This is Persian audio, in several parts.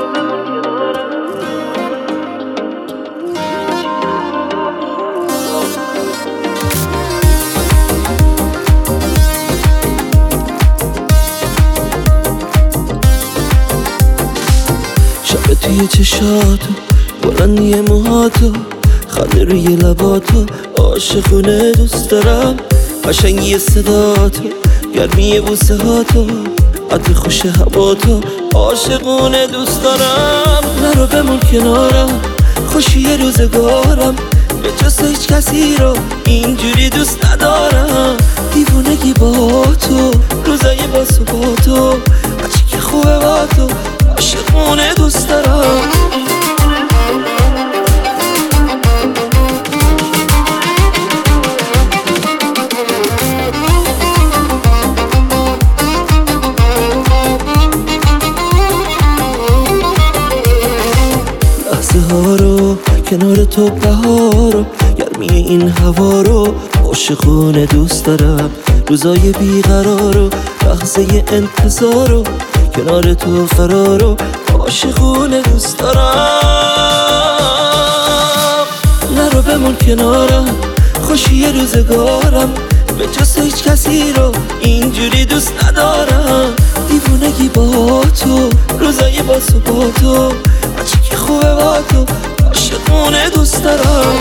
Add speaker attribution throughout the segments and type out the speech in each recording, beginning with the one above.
Speaker 1: شب توی چشاتو، بلندی موهاتو، خنده روی لباتو، عاشقونه دوست دارم. قشنگی صداتو، گرمی بوسه هاتو، عطر خوش هواتو، عاشقونه دوست دارم. نرو بمون کنارم، خوشی روزگارم، به جز هیچ کسی رو اینجوری دوست ندارم. دیوونگی با تو، روزای با تو، هرچی که خوبه با تو، عاشقونه دوست دارم. لحظه ها رو کنار تو، بهارو، گرمی این هوا رو، عاشقونه دوست دارم. روزای بیقرارو، لحظه انتظارو، کنار تو فرارو، عاشقونه دوست دارم. نرو بمون کنارم، خوشی روزگارم، به جز هیچ کسی رو اینجوری دوست ندارم. دیوونگی با تو، روزای با تو، هرچی که خوبه با تو، عاشقونه دوست دارم.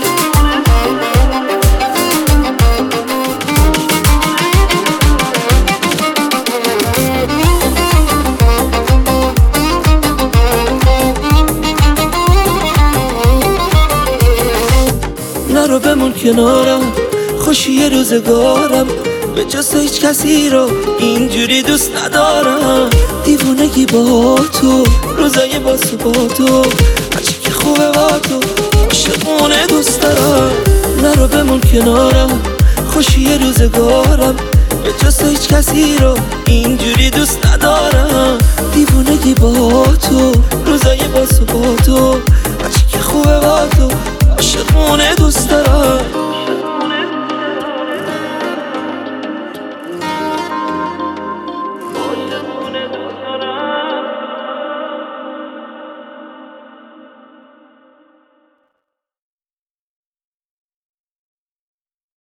Speaker 1: نرو بمون کنارم، خوشی روزگارم، به جز هیچ کسی رو اینجوری دوست ندارم. دیوونگی با تو، روزای با تو، هرچی که خوبه با تو، عاشقونه دوست دارم. نرو بمون کنارم، خوشی روزگارم، به جز هیچ کسی رو اینجوری دوست ندارم. دیوونگی با تو، روزای با تو، هرچی که خوبه با تو، عاشقونه دوست دارم.